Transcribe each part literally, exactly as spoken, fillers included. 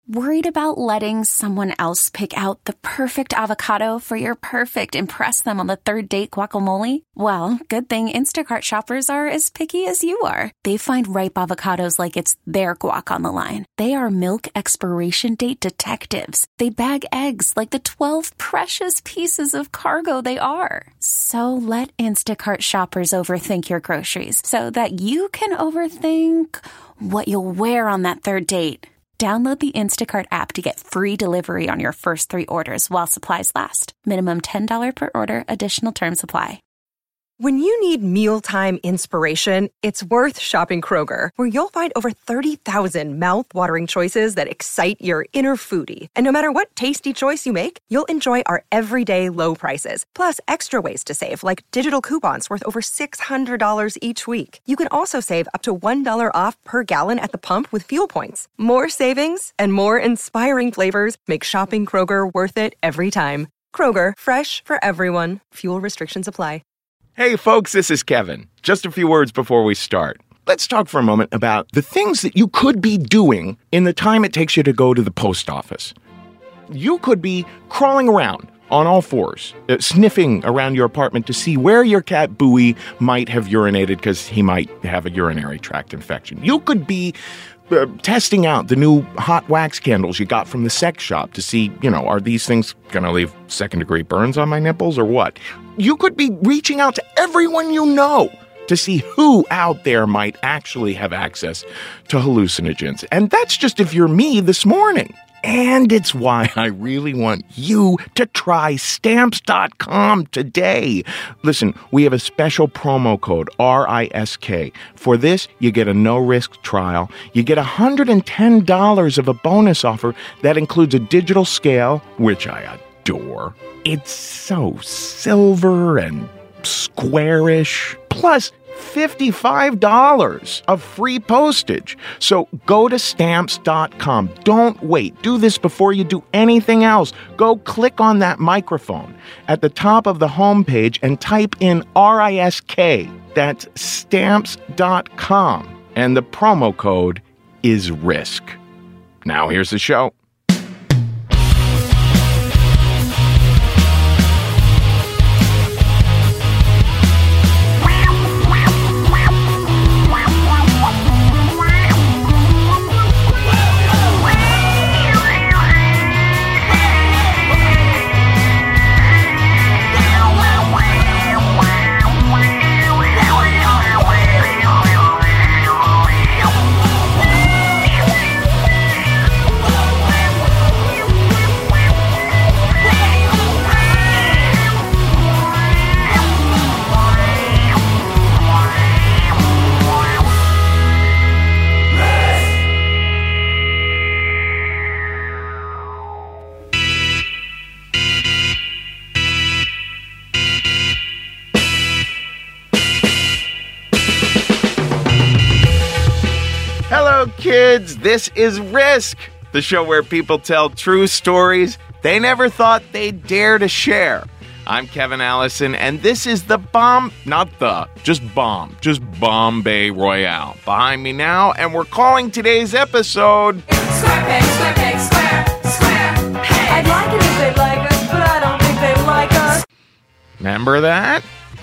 Worried about letting someone else pick out the perfect avocado for your perfect impress them on the third date guacamole? Well, good thing Instacart shoppers are as picky as you are. They find ripe avocados like it's their guac on the line. They are milk expiration date detectives. They bag eggs like the twelve precious pieces of cargo they are. So let Instacart shoppers overthink your groceries so that you can overthink what you'll wear on that third date. Download the Instacart app to get free delivery on your first three orders while supplies last. Minimum ten dollars per order. Additional terms apply. When you need mealtime inspiration, it's worth shopping Kroger, where you'll find over thirty thousand mouth-watering choices that excite your inner foodie. And no matter what tasty choice you make, you'll enjoy our everyday low prices, plus extra ways to save, like digital coupons worth over six hundred dollars each week. You can also save up to one dollar off per gallon at the pump with fuel points. More savings and more inspiring flavors make shopping Kroger worth it every time. Kroger, fresh for everyone. Fuel restrictions apply. Hey folks, this is Kevin. Just a few words before we start. Let's talk for a moment about the things that you could be doing in the time it takes you to go to the post office. You could be crawling around on all fours, uh, sniffing around your apartment to see where your cat Bowie might have urinated because he might have a urinary tract infection. You could be uh, testing out the new hot wax candles you got from the sex shop to see, you know, are these things going to leave second-degree burns on my nipples or what? You could be reaching out to everyone you know to see who out there might actually have access to hallucinogens. And that's just if you're me this morning. And it's why I really want you to try Stamps dot com today. Listen, we have a special promo code, R I S K. For this, you get a no-risk trial. You get one hundred ten dollars of a bonus offer that includes a digital scale, which I adore. It's so silver and squarish. Plus, fifty-five dollars of free postage. So go to Stamps dot com. Don't wait. Do this before you do anything else. Go click on that microphone at the top of the homepage and type in R I S K. That's Stamps dot com. And the promo code is RISK. Now here's the show. Kids, this is Risk, the show where people tell true stories they never thought they'd dare to share. I'm Kevin Allison, and this is the bomb, not the, just bomb, just Bombay Royale. Behind me now, and we're calling today's episode... Square peg, square peg, square, square peg. I'd like it if they like us, but I don't think they like us. Remember that?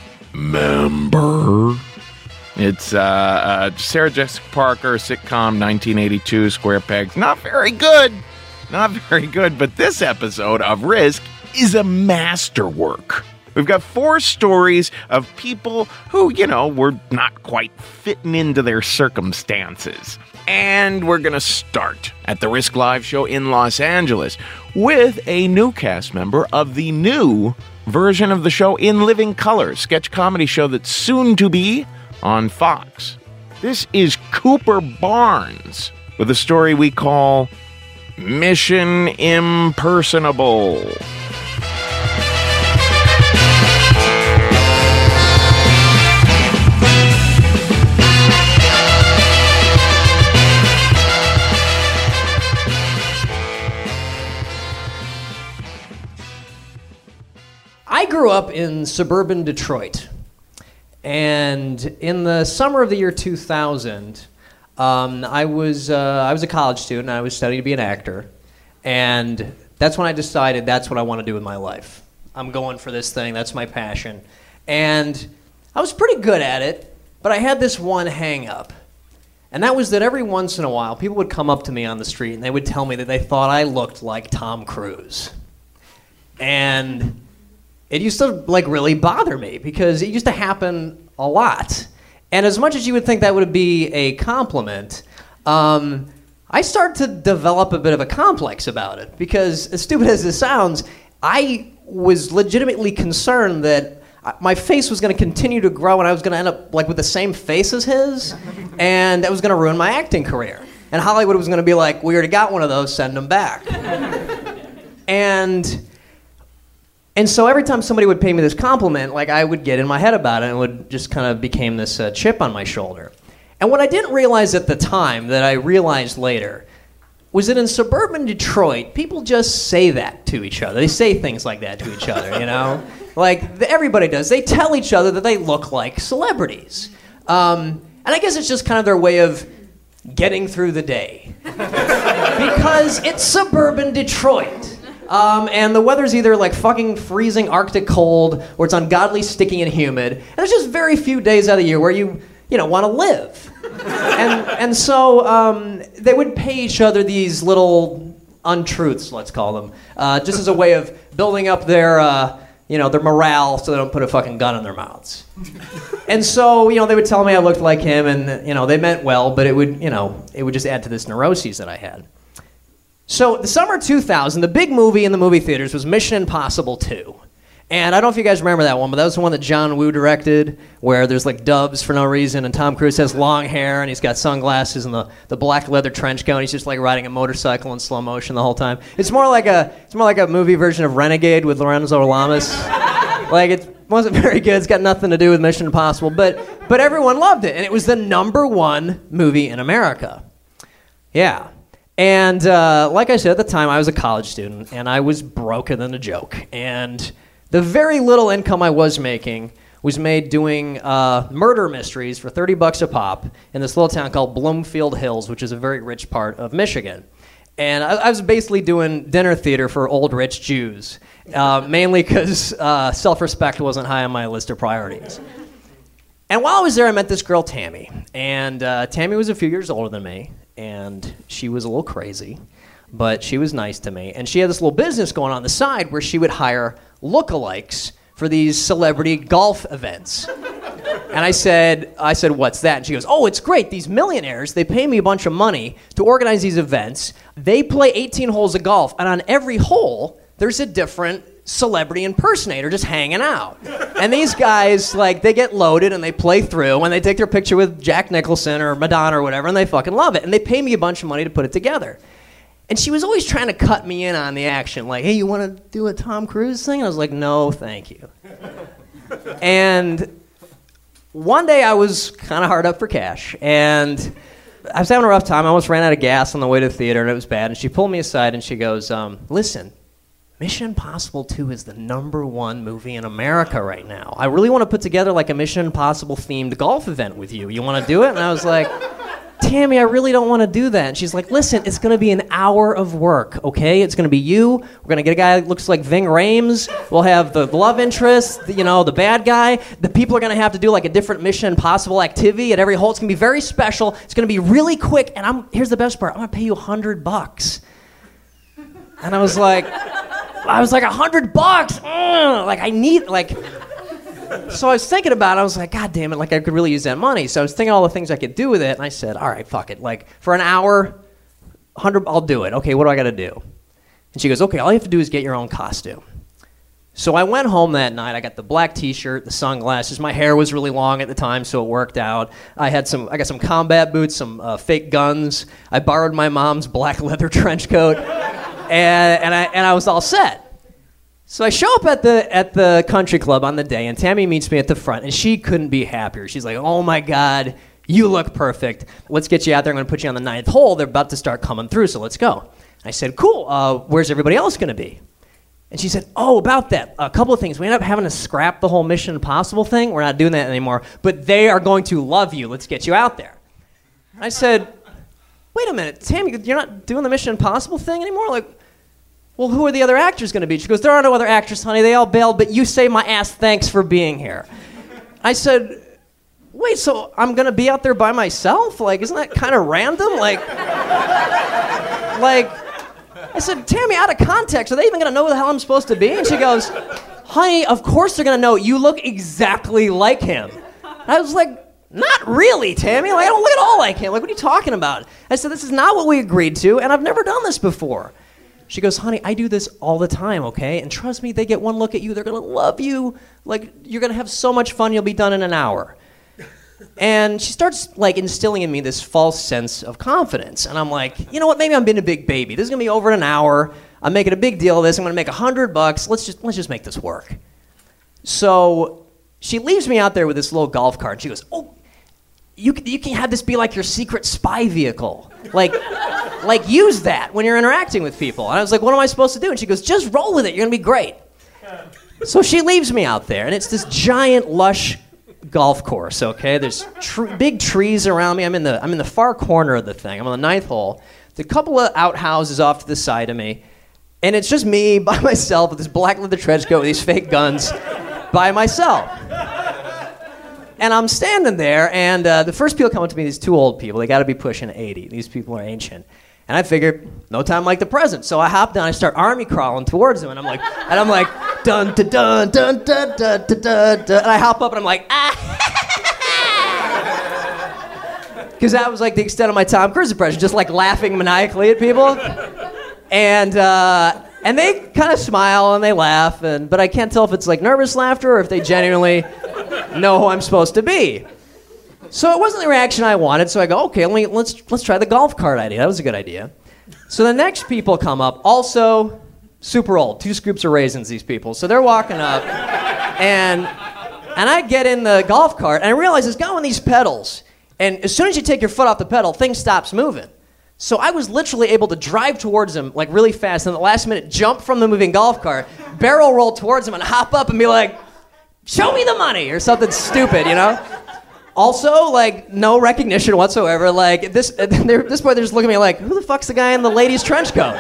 Member... It's uh, uh, Sarah Jessica Parker, sitcom, nineteen eighty-two, Square Pegs. Not very good. Not very good, but this episode of Risk is a masterwork. We've got four stories of people who, you know, were not quite fitting into their circumstances. And we're going to start at the Risk Live show in Los Angeles with a new cast member of the new version of the show In Living Color, sketch comedy show that's soon to be on Fox. This is Cooper Barnes with a story we call Mission Impersonable. I grew up in suburban Detroit. And in the summer of the year two thousand, Um, I was uh, I was a college student. I was studying to be an actor, and that's when I decided that's what I want to do with my life. I'm going for this thing. That's my passion, and I was pretty good at it. But I had this one hang up, and that was that every once in a while, people would come up to me on the street and they would tell me that they thought I looked like Tom Cruise, and it used to like really bother me because it used to happen a lot. And as much as you would think that would be a compliment, um, I started to develop a bit of a complex about it because, as stupid as it sounds, I was legitimately concerned that my face was going to continue to grow and I was going to end up like with the same face as his, and that was going to ruin my acting career. And Hollywood was going to be like, we already got one of those, send them back. and... And so every time somebody would pay me this compliment, like I would get in my head about it and it would just kind of became this uh, chip on my shoulder. And what I didn't realize at the time that I realized later was that in suburban Detroit, people just say that to each other. They say things like that to each other, you know? Like the, everybody does. They tell each other that they look like celebrities. Um, and I guess it's just kind of their way of getting through the day. Because it's suburban Detroit. Um, and the weather's either like fucking freezing Arctic cold or it's ungodly sticky and humid. And there's just very few days out of the year where you, you know, want to live. and and so um, they would pay each other these little untruths, let's call them, uh, just as a way of building up their, uh, you know, their morale so they don't put a fucking gun in their mouths. And so, you know, they would tell me I looked like him and, you know, they meant well, but it would, you know, it would just add to this neuroses that I had. So the summer two thousand, the big movie in the movie theaters was Mission Impossible two. And I don't know if you guys remember that one, but that was the one that John Woo directed, where there's like doves for no reason, and Tom Cruise has long hair, and he's got sunglasses and the, the black leather trench coat, and he's just like riding a motorcycle in slow motion the whole time. It's more like a it's more like a movie version of Renegade with Lorenzo Lamas. Like it wasn't very good. It's got nothing to do with Mission Impossible, but but everyone loved it, and it was the number one movie in America. Yeah. And uh, like I said, at the time, I was a college student, and I was broker than a joke. And the very little income I was making was made doing uh, murder mysteries for thirty bucks a pop in this little town called Bloomfield Hills, which is a very rich part of Michigan. And I, I was basically doing dinner theater for old rich Jews, uh, mainly because uh, self-respect wasn't high on my list of priorities. And while I was there, I met this girl, Tammy. And uh, Tammy was a few years older than me. And she was a little crazy, but she was nice to me. And she had this little business going on the side where she would hire lookalikes for these celebrity golf events. And I said, I said, what's that? And she goes, oh, it's great. These millionaires, they pay me a bunch of money to organize these events. They play eighteen holes of golf, and on every hole, there's a different celebrity impersonator just hanging out. And these guys, like, they get loaded and they play through and they take their picture with Jack Nicholson or Madonna or whatever, and they fucking love it. And they pay me a bunch of money to put it together. And she was always trying to cut me in on the action, like, hey, you want to do a Tom Cruise thing? And I was like, no, thank you. And one day I was kind of hard up for cash, and I was having a rough time. I almost ran out of gas on the way to the theater, and it was bad. And she pulled me aside and she goes, um, listen, Mission Impossible two is the number one movie in America right now. I really want to put together like a Mission Impossible themed golf event with you. You want to do it? And I was like, Tammy, I really don't want to do that. And she's like, listen, it's going to be an hour of work, okay? It's going to be you. We're going to get a guy that looks like Ving Rhames. We'll have the love interest, the, you know, the bad guy. The people are going to have to do like a different Mission Impossible activity at every hole. It's going to be very special. It's going to be really quick. And I'm here's the best part. I'm going to pay you a hundred bucks. And I was like... I was like, a hundred bucks, mm, like I need, like, so I was thinking about it, I was like, God damn it, like I could really use that money. So I was thinking all the things I could do with it, and I said, all right, fuck it, like for an hour, a hundred, I'll do it. Okay, what do I gotta do? And she goes, okay, all you have to do is get your own costume. So I went home that night, I got the black t-shirt, the sunglasses, my hair was really long at the time, so it worked out. I had some, I got some combat boots, some uh, fake guns, I borrowed my mom's black leather trench coat. And, and I and I was all set. So I show up at the at the country club on the day, and Tammy meets me at the front, and she couldn't be happier. She's like, oh my God, you look perfect. Let's get you out there. I'm going to put you on the ninth hole. They're about to start coming through, so let's go. I said, cool. Uh, where's everybody else going to be? And she said, oh, about that. A couple of things. We ended up having to scrap the whole Mission Impossible thing. We're not doing that anymore. But they are going to love you. Let's get you out there. I said, wait a minute, Tammy, you're not doing the Mission Impossible thing anymore? Like, well, who are the other actors going to be? She goes, there are no other actors, honey. They all bailed, but you saved my ass. Thanks for being here. I said, wait, so I'm going to be out there by myself? Like, isn't that kind of random? Like, like, I said, Tammy, out of context, are they even going to know who the hell I'm supposed to be? And she goes, honey, of course they're going to know. You look exactly like him. And I was like, not really, Tammy. Like, I don't look at all like him. Like, what are you talking about? I said, this is not what we agreed to, and I've never done this before. She goes, honey, I do this all the time, okay? And trust me, they get one look at you, they're going to love you. Like, you're going to have so much fun, you'll be done in an hour. And she starts, like, instilling in me this false sense of confidence. And I'm like, you know what, maybe I'm being a big baby. This is going to be over in an hour. I'm making a big deal of this. I'm going to make a hundred bucks. Let's just, let's just make this work. So she leaves me out there with this little golf cart. And she goes, oh, you, you can have this be like your secret spy vehicle. Like... Like, use that when you're interacting with people. And I was like, what am I supposed to do? And she goes, just roll with it. You're going to be great. So she leaves me out there, and it's this giant, lush golf course, okay? There's tr- big trees around me. I'm in the I'm in the far corner of the thing. I'm on the ninth hole. There's a couple of outhouses off to the side of me, and it's just me by myself with this black leather trench coat with these fake guns by myself. And I'm standing there, and uh, the first people come up to me, these two old people. They got to be pushing eighty. These people are ancient. And I figured, no time like the present. So I hop down, I start army crawling towards them, and I'm like, and I'm like, dun dun dun dun dun dun dun dun, dun. And I hop up, and I'm like, ah, because that was like the extent of my Tom Cruise impression, just like laughing maniacally at people. And uh, and they kind of smile and they laugh, and but I can't tell if it's like nervous laughter or if they genuinely know who I'm supposed to be. So it wasn't the reaction I wanted, so I go, okay, let me, let's let's try the golf cart idea. That was a good idea. So the next people come up, also super old, two scoops of raisins, these people. So they're walking up, and and I get in the golf cart, and I realize it's got one of these pedals, and as soon as you take your foot off the pedal, thing stops moving. So I was literally able to drive towards them, like really fast, and at the last minute, jump from the moving golf cart, barrel roll towards them, and hop up and be like, show me the money, or something stupid, you know? Also, like, no recognition whatsoever. Like, this, at this point, they're just looking at me like, who the fuck's the guy in the ladies' trench coat?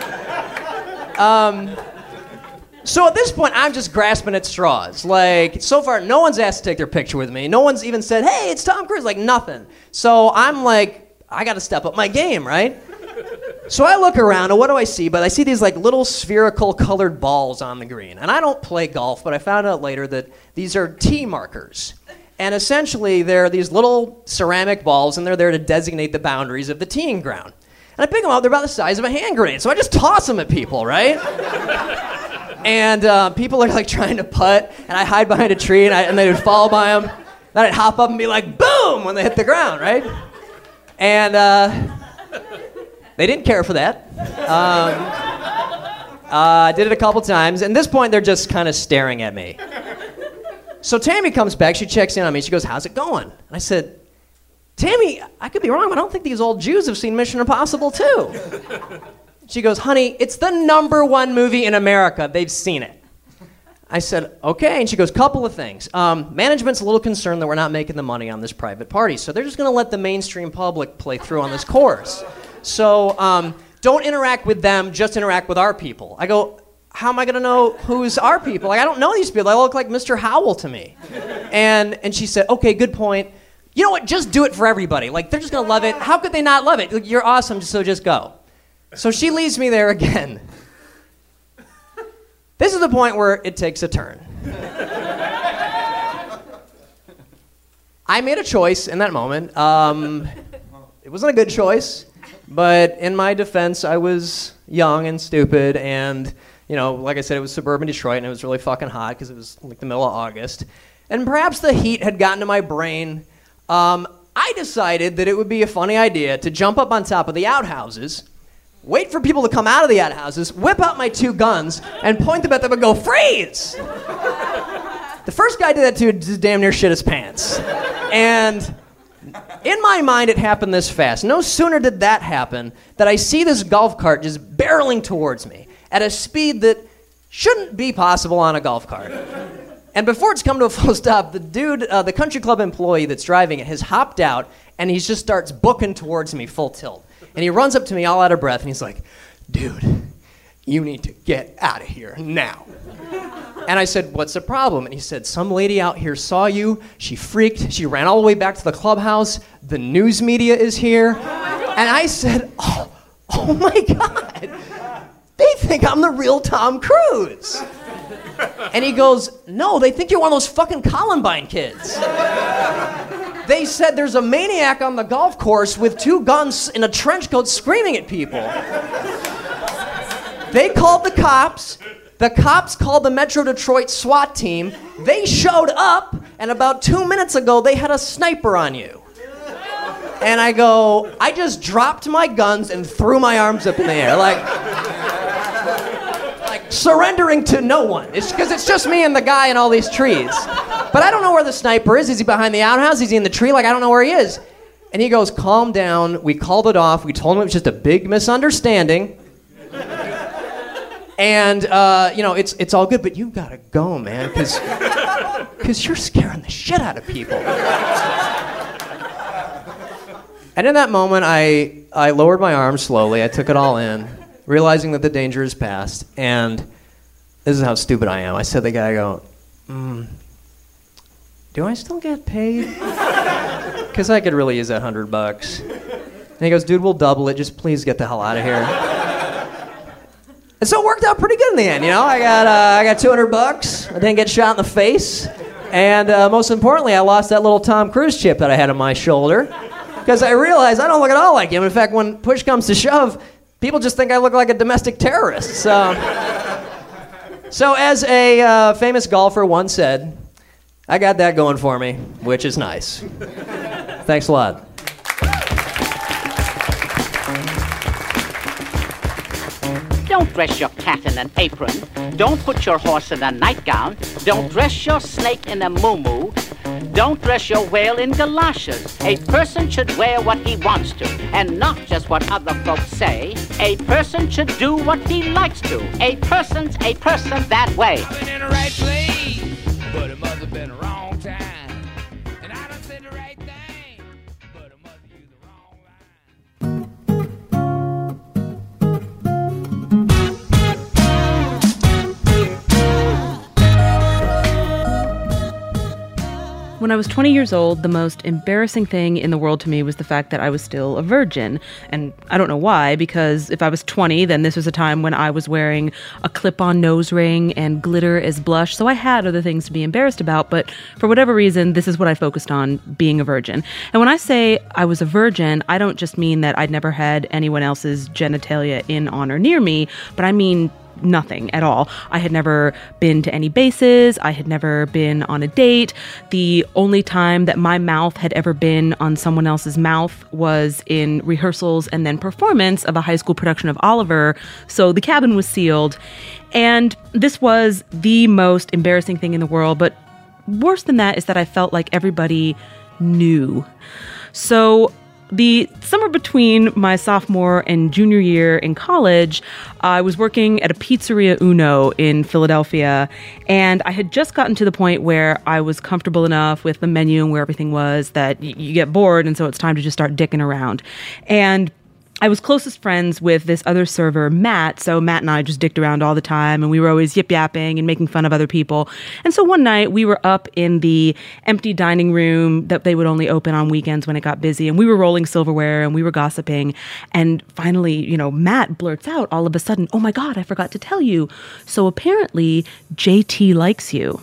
Um, so at this point, I'm just grasping at straws. Like, so far, no one's asked to take their picture with me. No one's even said, hey, it's Tom Cruise. Like, nothing. So I'm like, I got to step up my game, right? So I look around, and what do I see? But I see these, like, little spherical colored balls on the green. And I don't play golf, but I found out later that these are tee markers. And essentially, they're these little ceramic balls, and they're there to designate the boundaries of the teeing ground. And I pick them up, they're about the size of a hand grenade, so I just toss them at people, right? And uh, people are like trying to putt, and I hide behind a tree, and, I, and they would fall by them. Then I'd hop up and be like, boom, when they hit the ground, right? And uh, they didn't care for that. Um, uh, I did it a couple times, and at this point, they're just kind of staring at me. So Tammy comes back, she checks in on me, she goes, how's it going? And I said, Tammy, I could be wrong, but I don't think these old Jews have seen Mission Impossible too. She goes, honey, it's the number one movie in America, they've seen it. I said, okay, and she goes, couple of things. Um, management's a little concerned that we're not making the money on this private party, so they're just gonna let the mainstream public play through on this course. So um, don't interact with them, just interact with our people. I go, how am I gonna know who's our people? Like, I don't know these people. They look like Mister Howell to me. And and she said, okay, good point. You know what? Just do it for everybody. Like, they're just gonna love it. How could they not love it? Like, you're awesome, so just go. So she leaves me there again. This is the point where it takes a turn. I made a choice in that moment. Um, it wasn't a good choice, but in my defense, I was young and stupid, and you know, like I said, it was suburban Detroit, and it was really fucking hot because it was like the middle of August. And perhaps the heat had gotten to my brain. Um, I decided that it would be a funny idea to jump up on top of the outhouses, wait for people to come out of the outhouses, whip out my two guns, and point them at them and go, freeze! The first guy did that to just damn near shit his pants. And in my mind, it happened this fast. No sooner did that happen that I see this golf cart just barreling towards me at a speed that shouldn't be possible on a golf cart. And And before it's come to a full stop, the dude, uh, the country club employee that's driving it has hopped out, and he just starts booking towards me full tilt. And he runs up to me all out of breath, and he's like, dude, you need to get out of here now. And I said, what's the problem? And he said, some lady out here saw you. She freaked. She ran all the way back to the clubhouse. The news media is here. And I said, oh, oh my God. They think I'm the real Tom Cruise. And he goes, no, they think you're one of those fucking Columbine kids. They said there's a maniac on the golf course with two guns in a trench coat screaming at people. They called the cops. The cops called the Metro Detroit SWAT team. They showed up, and about two minutes ago, they had a sniper on you. And I go, I just dropped my guns and threw my arms up in the air, like, like surrendering to no one. It's because it's just me and the guy in all these trees. But I don't know where the sniper is. Is he behind the outhouse? Is he in the tree? Like, I don't know where he is. And he goes, calm down. We called it off. We told him it was just a big misunderstanding. And, uh, you know, it's it's all good, but you gotta go, man, because because you're scaring the shit out of people. And in that moment, I, I lowered my arms slowly. I took it all in, realizing that the danger is past. And this is how stupid I am. I said to the guy, I go, mm, do I still get paid? Because I could really use that hundred bucks. And he goes, dude, we'll double it. Just please get the hell out of here. And so it worked out pretty good in the end, you know. I got uh, I got two hundred bucks. I didn't get shot in the face, and uh, most importantly, I lost that little Tom Cruise chip that I had on my shoulder, because I realized I don't look at all like him. In fact, when push comes to shove, people just think I look like a domestic terrorist. So, so as a uh, famous golfer once said, I got that going for me, which is nice. Thanks a lot. Don't dress your cat in an apron. Don't put your horse in a nightgown. Don't dress your snake in a muumuu. Don't dress your whale in galoshes. A person should wear what he wants to, and not just what other folks say. A person should do what he likes to. A person's a person that way. I've been in the right place, but it must have been the wrong time. And I done said the right thing, but it must have used the wrong line. When I was twenty years old, the most embarrassing thing in the world to me was the fact that I was still a virgin. And I don't know why, because if I was twenty, then this was a time when I was wearing a clip-on nose ring and glitter as blush, so I had other things to be embarrassed about, but for whatever reason, this is what I focused on, being a virgin. And when I say I was a virgin, I don't just mean that I'd never had anyone else's genitalia in, on, or near me, but I mean nothing at all. I had never been to any bases. I had never been on a date. The only time that my mouth had ever been on someone else's mouth was in rehearsals and then performance of a high school production of Oliver. So the cabin was sealed. And this was the most embarrassing thing in the world. But worse than that is that I felt like everybody knew. So the summer between my sophomore and junior year in college, I was working at a Pizzeria Uno in Philadelphia, and I had just gotten to the point where I was comfortable enough with the menu and where everything was that y- you get bored, and so it's time to just start dicking around. And I was closest friends with this other server, Matt, so Matt and I just dicked around all the time, and we were always yip-yapping and making fun of other people. And so one night, we were up in the empty dining room that they would only open on weekends when it got busy, and we were rolling silverware, and we were gossiping, and finally, you know, Matt blurts out all of a sudden, "Oh my God, I forgot to tell you. So apparently, J T likes you."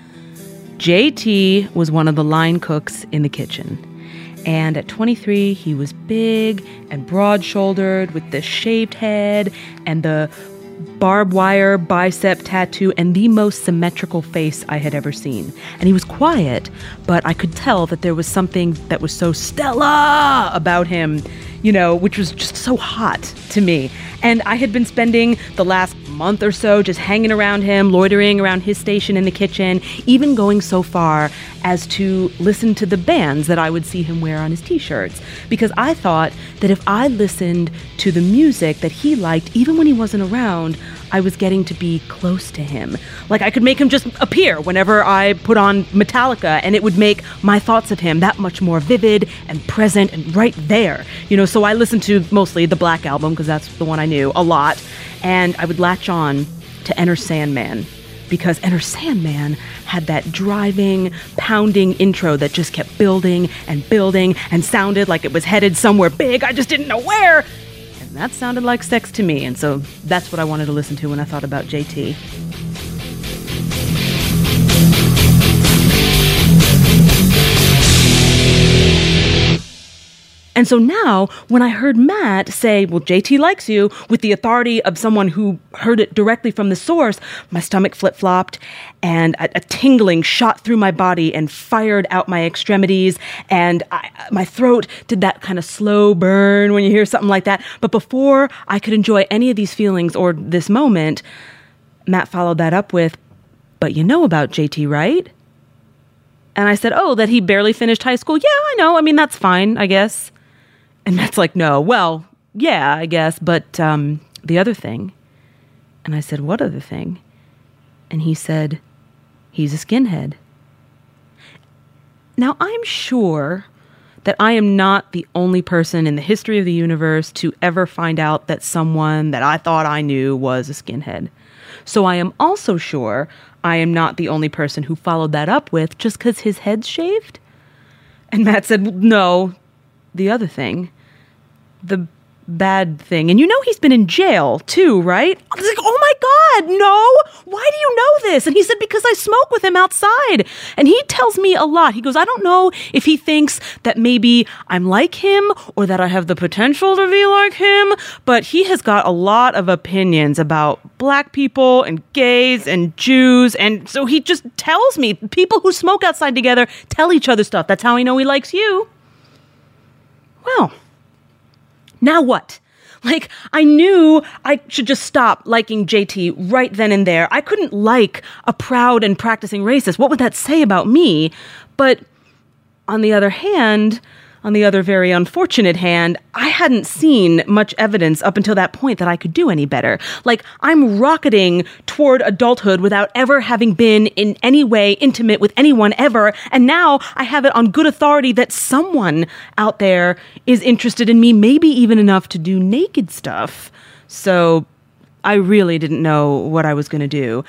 J T was one of the line cooks in the kitchen. And at twenty-three, he was big and broad-shouldered with the shaved head and the barbed wire bicep tattoo and the most symmetrical face I had ever seen. And he was quiet, but I could tell that there was something that was so Stella about him, you know, which was just so hot to me. And I had been spending the last month or so just hanging around him, loitering around his station in the kitchen, even going so far as to listen to the bands that I would see him wear on his t-shirts. Because I thought that if I listened to the music that he liked, even when he wasn't around, I was getting to be close to him. Like I could make him just appear whenever I put on Metallica, and it would make my thoughts of him that much more vivid and present and right there. You know, so I listened to mostly the Black Album, because that's the one I knew a lot, and I would latch on to Enter Sandman, because Enter Sandman had that driving, pounding intro that just kept building and building and sounded like it was headed somewhere big. I just didn't know where. And that sounded like sex to me. And so that's what I wanted to listen to when I thought about J T. And so now, when I heard Matt say, well, J T likes you, with the authority of someone who heard it directly from the source, my stomach flip-flopped, and a, a tingling shot through my body and fired out my extremities, and I, my throat did that kind of slow burn when you hear something like that. But before I could enjoy any of these feelings or this moment, Matt followed that up with, but you know about J T, right? And I said, oh, that he barely finished high school? Yeah, I know. I mean, that's fine, I guess. And Matt's like, no, well, yeah, I guess, but um, the other thing. And I said, what other thing? And he said, he's a skinhead. Now, I'm sure that I am not the only person in the history of the universe to ever find out that someone that I thought I knew was a skinhead. So I am also sure I am not the only person who followed that up with, just because his head's shaved? And Matt said, no, the other thing. The bad thing. And you know he's been in jail too, right? I was like, oh my God, no! Why do you know this? And he said, because I smoke with him outside. And he tells me a lot. He goes, I don't know if he thinks that maybe I'm like him or that I have the potential to be like him, but he has got a lot of opinions about black people and gays and Jews. And so he just tells me, people who smoke outside together tell each other stuff. That's how I know he likes you. Well, now what? Like, I knew I should just stop liking J T right then and there. I couldn't like a proud and practicing racist. What would that say about me? But on the other hand, on the other very unfortunate hand, I hadn't seen much evidence up until that point that I could do any better. Like, I'm rocketing toward adulthood without ever having been in any way intimate with anyone ever. And now I have it on good authority that someone out there is interested in me, maybe even enough to do naked stuff. So I really didn't know what I was going to do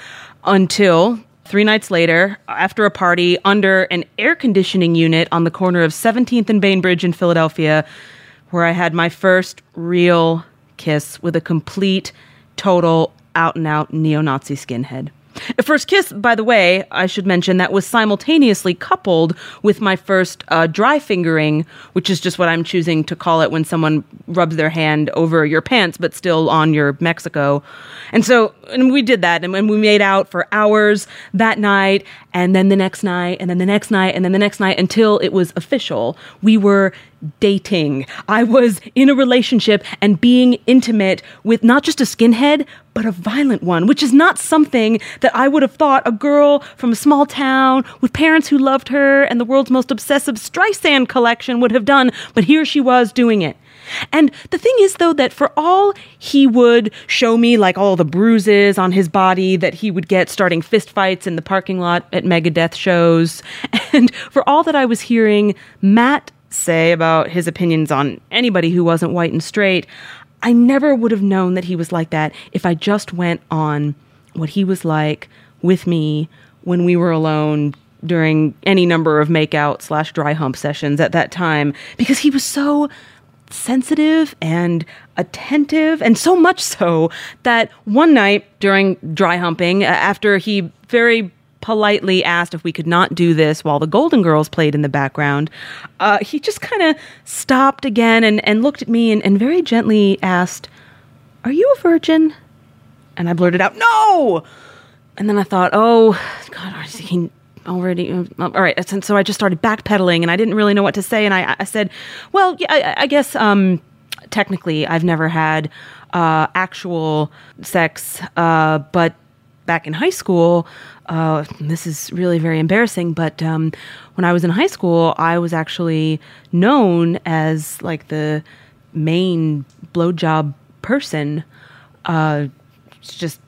until three nights later, after a party under an air conditioning unit on the corner of seventeenth and Bainbridge in Philadelphia, where I had my first real kiss with a complete, total, out-and-out neo-Nazi skinhead. A first kiss, by the way, I should mention, that was simultaneously coupled with my first uh, dry fingering, which is just what I'm choosing to call it when someone rubs their hand over your pants, but still on your Mexico. And so and we did that, and, and we made out for hours that night, and then the next night, and then the next night, and then the next night, until it was official. We were dating. I was in a relationship and being intimate with not just a skinhead, but a violent one, which is not something that I would have thought a girl from a small town with parents who loved her and the world's most obsessive Streisand collection would have done, but here she was doing it. And the thing is, though, that for all he would show me, like all the bruises on his body that he would get starting fistfights in the parking lot at Megadeth shows, and for all that I was hearing Matt say about his opinions on anybody who wasn't white and straight, I never would have known that he was like that if I just went on what he was like with me when we were alone during any number of makeout slash dry hump sessions at that time, because he was so sensitive and attentive, and so much so that one night during dry humping, after he very politely asked if we could not do this while the Golden Girls played in the background, uh, he just kind of stopped again and, and looked at me and, and very gently asked, "Are you a virgin?" And I blurted out, "No!" And then I thought, oh, God, is he already? All right. So I just started backpedaling, and I didn't really know what to say. And I, I said, well, yeah, I, I guess um, technically I've never had uh, actual sex, uh, but back in high school, uh, this is really very embarrassing, but um, when I was in high school, I was actually known as like the main blowjob person. Uh, it's just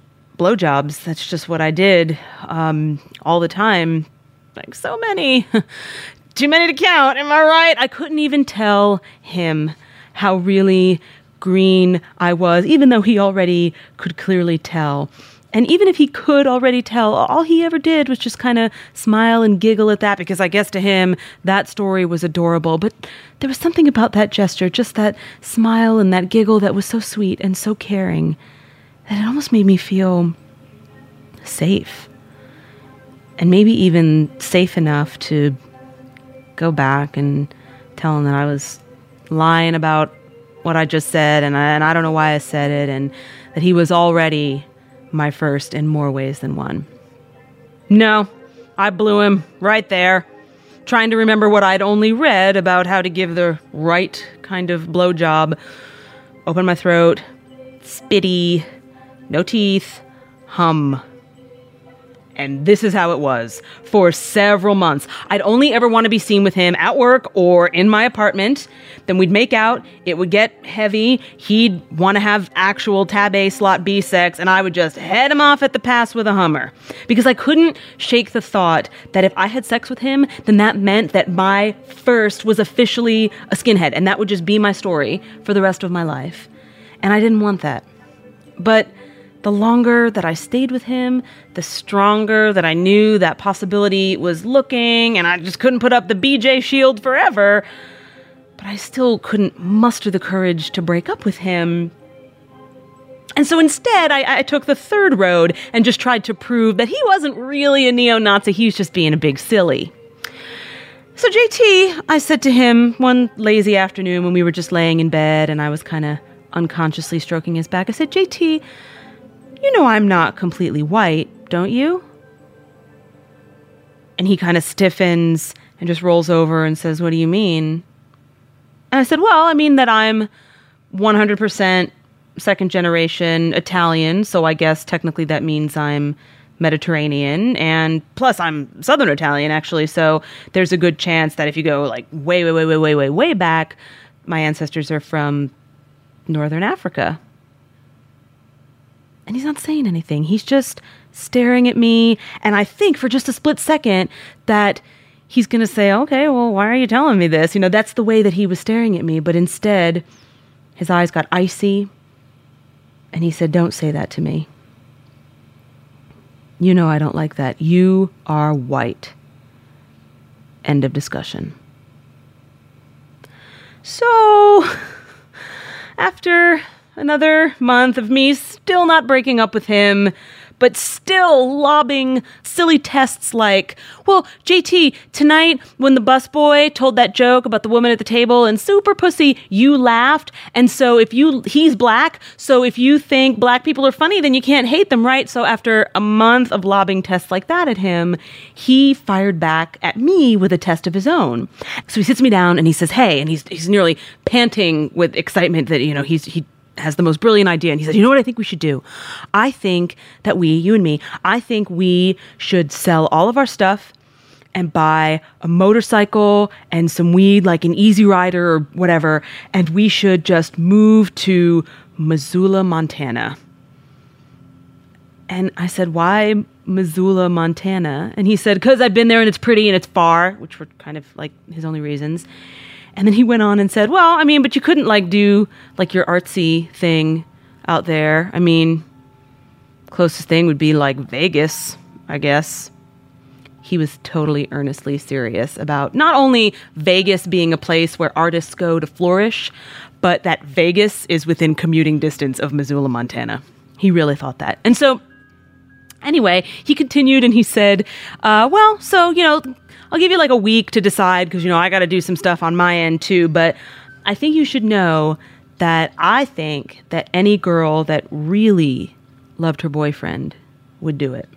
blowjobs. That's just what I did um, all the time. Like so many. Too many to count, am I right? I couldn't even tell him how really green I was, even though he already could clearly tell. And even if he could already tell, all he ever did was just kind of smile and giggle at that, because I guess to him, that story was adorable. But there was something about that gesture, just that smile and that giggle that was so sweet and so caring, that it almost made me feel safe. And maybe even safe enough to go back and tell him that I was lying about what I just said, and I, and I don't know why I said it, and that he was already my first in more ways than one. No, I blew him right there, trying to remember what I'd only read about how to give the right kind of blowjob. Open my throat, spitty, no teeth, hum. And this is how it was for several months. I'd only ever want to be seen with him at work or in my apartment. Then we'd make out. It would get heavy. He'd want to have actual tab A, slot B sex, and I would just head him off at the pass with a Hummer. Because I couldn't shake the thought that if I had sex with him, then that meant that my first was officially a skinhead, and that would just be my story for the rest of my life. And I didn't want that. But the longer that I stayed with him, the stronger that I knew that possibility was looking, and I just couldn't put up the B J shield forever. But I still couldn't muster the courage to break up with him. And so instead, I, I took the third road and just tried to prove that he wasn't really a neo-Nazi, he was just being a big silly. So J T, I said to him one lazy afternoon when we were just laying in bed and I was kind of unconsciously stroking his back, I said, J T, you know I'm not completely white, don't you? And he kind of stiffens and just rolls over and says, what do you mean? And I said, well, I mean that I'm one hundred percent second generation Italian, so I guess technically that means I'm Mediterranean, and plus I'm Southern Italian, actually, so there's a good chance that if you go like way, way, way, way, way, way, way back, my ancestors are from Northern Africa. And he's not saying anything. He's just staring at me. And I think for just a split second that he's going to say, okay, well, why are you telling me this? You know, that's the way that he was staring at me. But instead, his eyes got icy. And he said, don't say that to me. You know I don't like that. You are white. End of discussion. So, after another month of me still not breaking up with him, but still lobbing silly tests like, well, J T, tonight when the busboy told that joke about the woman at the table and super pussy, you laughed. And so if you, he's black, so if you think black people are funny, then you can't hate them, right? So after a month of lobbing tests like that at him, he fired back at me with a test of his own. So he sits me down and he says, hey, and he's he's nearly panting with excitement that, you know, he's he has the most brilliant idea. And he said, you know what I think we should do? I think that we, you and me, I think we should sell all of our stuff and buy a motorcycle and some weed, like an Easy Rider or whatever, and we should just move to Missoula, Montana. And I said, why Missoula, Montana? And he said, because I've been there and it's pretty and it's far, which were kind of like his only reasons. And then he went on and said, well, I mean, but you couldn't like do like your artsy thing out there. I mean, closest thing would be like Vegas, I guess. He was totally earnestly serious about not only Vegas being a place where artists go to flourish, but that Vegas is within commuting distance of Missoula, Montana. He really thought that. And so anyway, he continued and he said, uh, well, so, you know, I'll give you like a week to decide because, you know, I got to do some stuff on my end too. But I think you should know that I think that any girl that really loved her boyfriend would do it.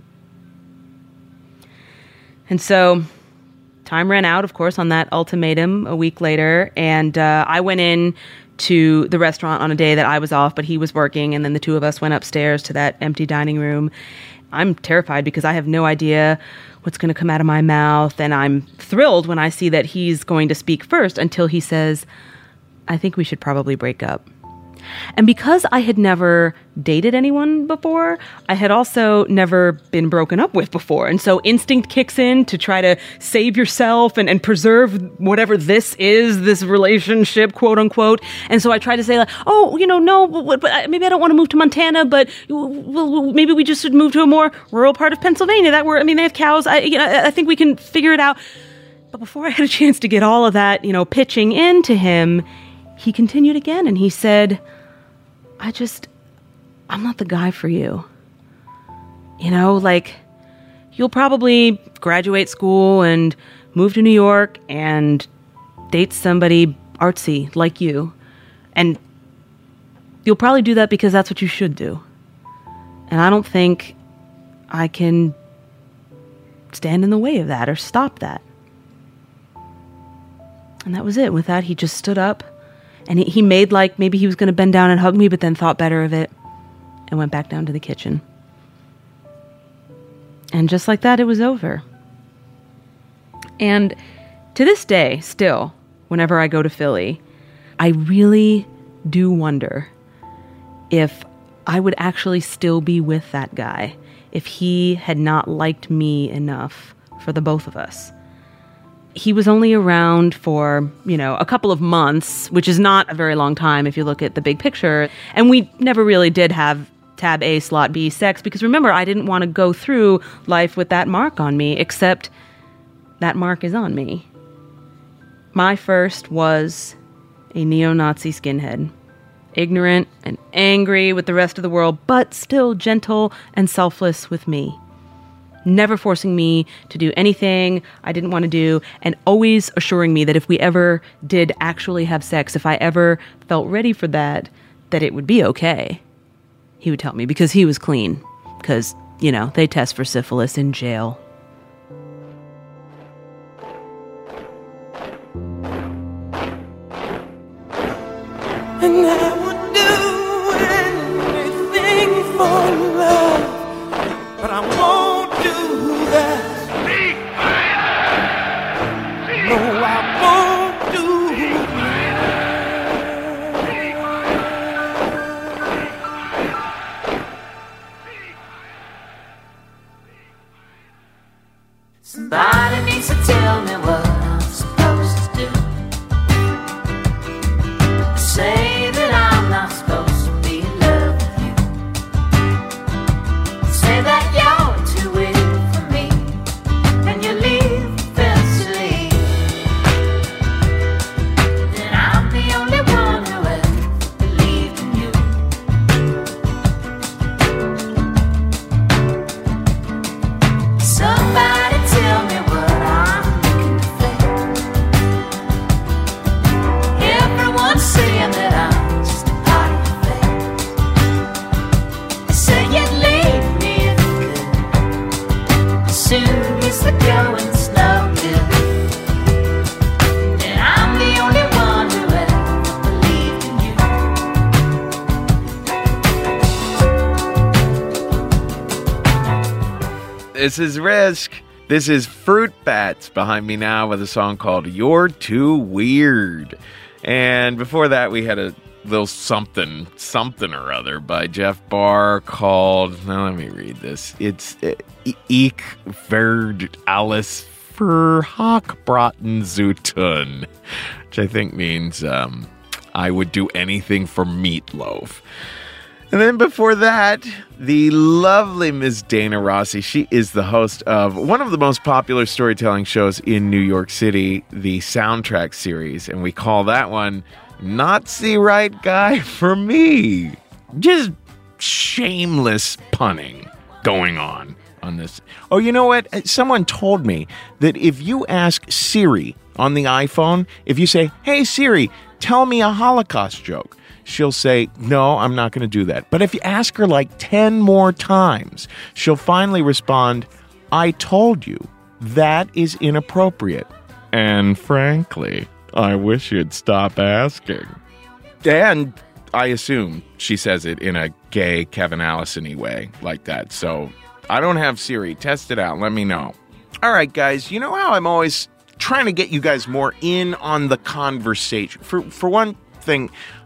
And so time ran out, of course, on that ultimatum a week later. And uh, I went in to the restaurant on a day that I was off, but he was working. And then the two of us went upstairs to that empty dining room. I'm terrified because I have no idea what's going to come out of my mouth. And I'm thrilled when I see that he's going to speak first until he says, I think we should probably break up. And because I had never dated anyone before, I had also never been broken up with before. And so instinct kicks in to try to save yourself and, and preserve whatever this is, this relationship, quote unquote. And so I tried to say, like, oh, you know, no, but, but maybe I don't want to move to Montana, but well, maybe we just should move to a more rural part of Pennsylvania. That were, I mean, they have cows. I, you know, I think we can figure it out. But before I had a chance to get all of that, you know, pitching into him, he continued again and he said, I just, I'm not the guy for you. You know, like, you'll probably graduate school and move to New York and date somebody artsy like you. And you'll probably do that because that's what you should do. And I don't think I can stand in the way of that or stop that. And that was it. With that, he just stood up and he, he made like maybe he was going to bend down and hug me, but then thought better of it and went back down to the kitchen. And just like that, it was over. And to this day, still, whenever I go to Philly, I really do wonder if I would actually still be with that guy if he had not liked me enough for the both of us. He was only around for, you know, a couple of months, which is not a very long time if you look at the big picture. And we never really did have tab A, slot B sex, because remember, I didn't want to go through life with that mark on me, except that mark is on me. My first was a neo-Nazi skinhead. Ignorant and angry with the rest of the world, but still gentle and selfless with me. Never forcing me to do anything I didn't want to do, and always assuring me that if we ever did actually have sex, if I ever felt ready for that, that it would be okay. He would tell me, because he was clean. Because, you know, they test for syphilis in jail. And I would do anything for love, but I won't do that. No, I won't do that. Somebody needs to tell me what I'm supposed to do. Say that I'm not supposed to be in love with you. Say that you're too weak for me, and you leave eventually. Then I'm the only one who ever believed in you. Somebody tell me what I'm looking to fake. Everyone's saying that I'm just a part of your face. They say you'd leave me if you could. As soon as the going's no good, and I'm the only one who ever believed in you. This is Risk. This is Fruit Bats behind me now with a song called You're Too Weird. And before that, we had a little something, something or other by Jeff Barr called, now let me read this. It's uh, Ich werd alles für Hackbraten zutun, which I think means um, I would do anything for meatloaf. And then before that, the lovely Miss Dana Rossi. She is the host of one of the most popular storytelling shows in New York City, the Soundtrack series. And we call that one Not the Right Guy for Me. Just shameless punning going on on this. Oh, you know what? Someone told me that if you ask Siri on the iPhone, if you say, hey, Siri, tell me a Holocaust joke, she'll say, no, I'm not going to do that. But if you ask her like ten more times, she'll finally respond, I told you, that is inappropriate. And frankly, I wish you'd stop asking. And I assume she says it in a gay Kevin Allison-y way like that. So I don't have Siri. Test it out. Let me know. All right, guys, you know how I'm always trying to get you guys more in on the conversation? For, for one thing,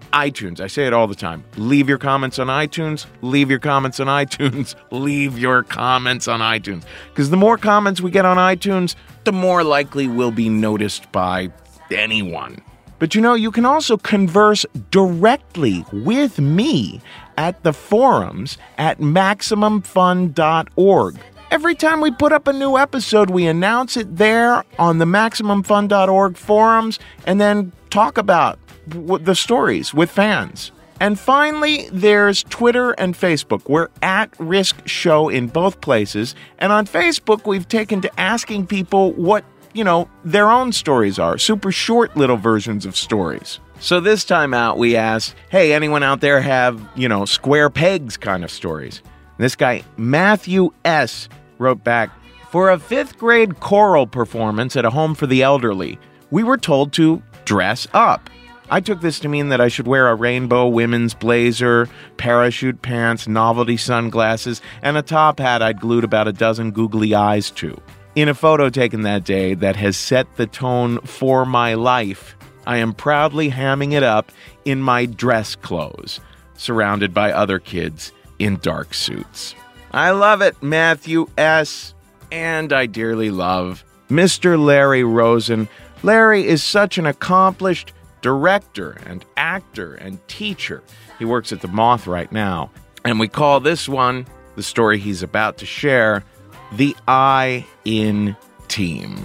iTunes. I say it all the time. Leave your comments on iTunes. Leave your comments on iTunes. Leave your comments on iTunes. Because the more comments we get on iTunes, the more likely we'll be noticed by anyone. But you know, you can also converse directly with me at the forums at maximum fun dot org. Every time we put up a new episode, we announce it there on the maximum fun dot org forums and then talk about w- the stories with fans. And finally, there's Twitter and Facebook. We're at Risk Show in both places. And on Facebook, we've taken to asking people what, you know, their own stories are. Super short little versions of stories. So this time out, we asked, hey, anyone out there have, you know, square pegs kind of stories? And this guy, Matthew S., wrote back, for a fifth grade choral performance at a home for the elderly, we were told to dress up. I took this to mean that I should wear a rainbow women's blazer, parachute pants, novelty sunglasses, and a top hat I'd glued about a dozen googly eyes to. In a photo taken that day that has set the tone for my life, I am proudly hamming it up in my dress clothes, surrounded by other kids in dark suits. I love it, Matthew S. And I dearly love Mister Larry Rosen. Larry is such an accomplished director and actor and teacher. He works at the Moth right now. And we call this one, the story he's about to share, The I in Team.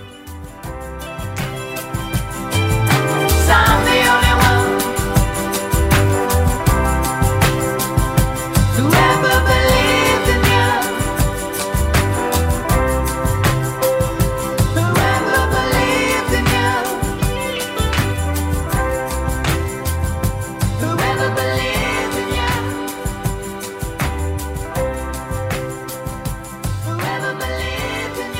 I'm the only one who ever believed in you, who ever believed in you, who ever believed in you, who ever believed in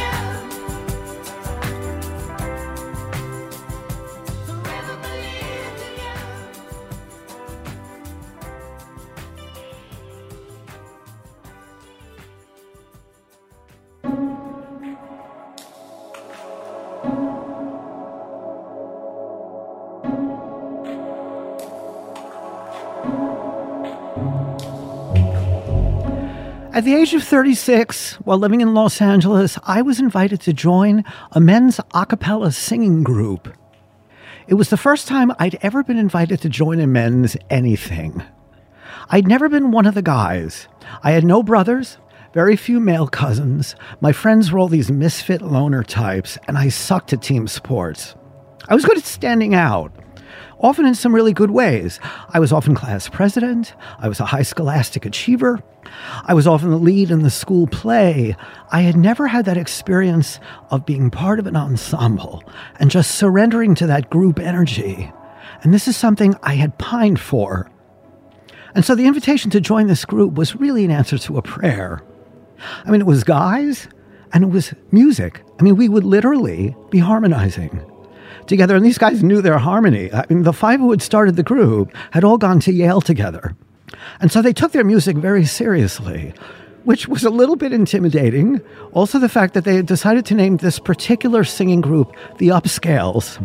At the age of thirty-six, while living in Los Angeles, I was invited to join a men's a cappella singing group. It was the first time I'd ever been invited to join a men's anything. I'd never been one of the guys. I had no brothers, very few male cousins. My friends were all these misfit loner types, and I sucked at team sports. I was good at standing out, often in some really good ways. I was often class president. I was a high scholastic achiever. I was often the lead in the school play. I had never had that experience of being part of an ensemble and just surrendering to that group energy. And this is something I had pined for. And so the invitation to join this group was really an answer to a prayer. I mean, it was guys and it was music. I mean, we would literally be harmonizing together. And these guys knew their harmony. I mean, the five who had started the group had all gone to Yale together. And so they took their music very seriously, which was a little bit intimidating. Also, the fact that they had decided to name this particular singing group the Upscales.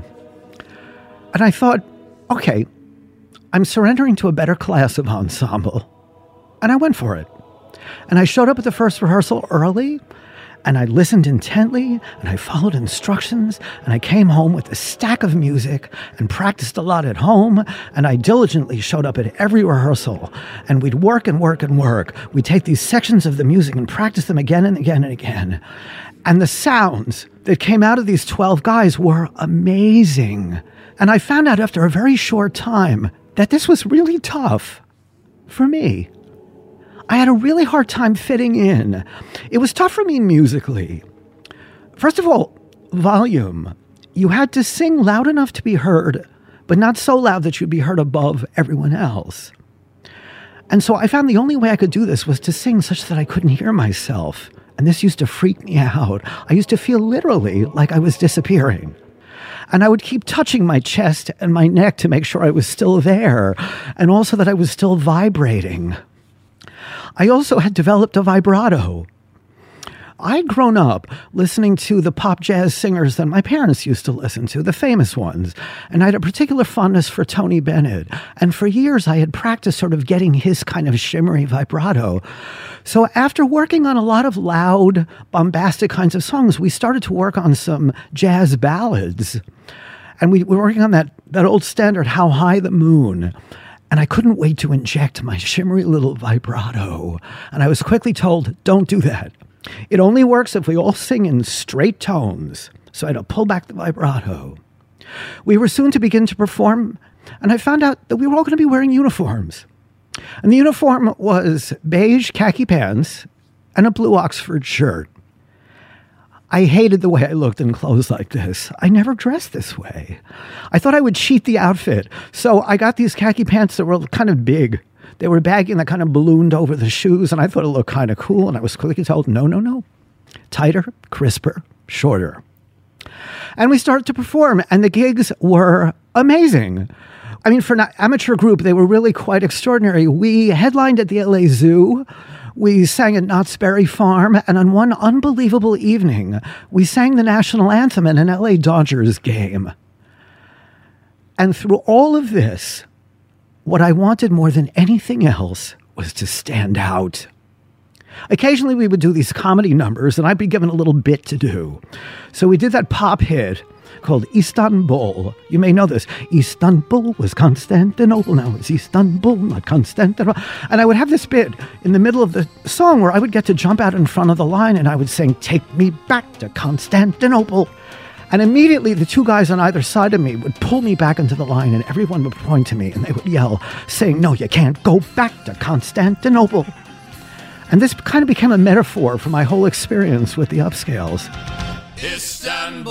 And I thought, okay, I'm surrendering to a better class of ensemble. And I went for it. And I showed up at the first rehearsal early, and I listened intently, and I followed instructions, and I came home with a stack of music and practiced a lot at home, and I diligently showed up at every rehearsal, and we'd work and work and work. We'd take these sections of the music and practice them again and again and again. And the sounds that came out of these twelve guys were amazing. And I found out after a very short time that this was really tough for me. I had a really hard time fitting in. It was tough for me musically. First of all, volume. You had to sing loud enough to be heard, but not so loud that you'd be heard above everyone else. And so I found the only way I could do this was to sing such that I couldn't hear myself. And this used to freak me out. I used to feel literally like I was disappearing. And I would keep touching my chest and my neck to make sure I was still there, and also that I was still vibrating. I also had developed a vibrato. I'd grown up listening to the pop jazz singers that my parents used to listen to, the famous ones, and I had a particular fondness for Tony Bennett. And for years, I had practiced sort of getting his kind of shimmery vibrato. So after working on a lot of loud, bombastic kinds of songs, we started to work on some jazz ballads. And we were working on that, that old standard, How High the Moon. And I couldn't wait to inject my shimmery little vibrato. And I was quickly told, don't do that. It only works if we all sing in straight tones. So I had to pull back the vibrato. We were soon to begin to perform, and I found out that we were all going to be wearing uniforms. And the uniform was beige khaki pants and a blue Oxford shirt. I hated the way I looked in clothes like this. I never dressed this way. I thought I would cheat the outfit. So I got these khaki pants that were kind of big. They were baggy and they kind of ballooned over the shoes, and I thought it looked kind of cool, and I was quickly told, no, no, no. Tighter, crisper, shorter. And we started to perform, and the gigs were amazing. I mean, for an amateur group, they were really quite extraordinary. We headlined at the L A Zoo. We sang at Knott's Berry Farm, and on one unbelievable evening, we sang the national anthem in an L A Dodgers game. And through all of this, what I wanted more than anything else was to stand out. Occasionally we would do these comedy numbers, and I'd be given a little bit to do. So we did that pop hit called Istanbul. You may know this. Istanbul was Constantinople. Now it's Istanbul, not Constantinople. And I would have this bit in the middle of the song where I would get to jump out in front of the line, and I would sing, take me back to Constantinople. And immediately the two guys on either side of me would pull me back into the line, and everyone would point to me and they would yell, saying, no, you can't go back to Constantinople. And this kind of became a metaphor for my whole experience with the upscales. Istanbul.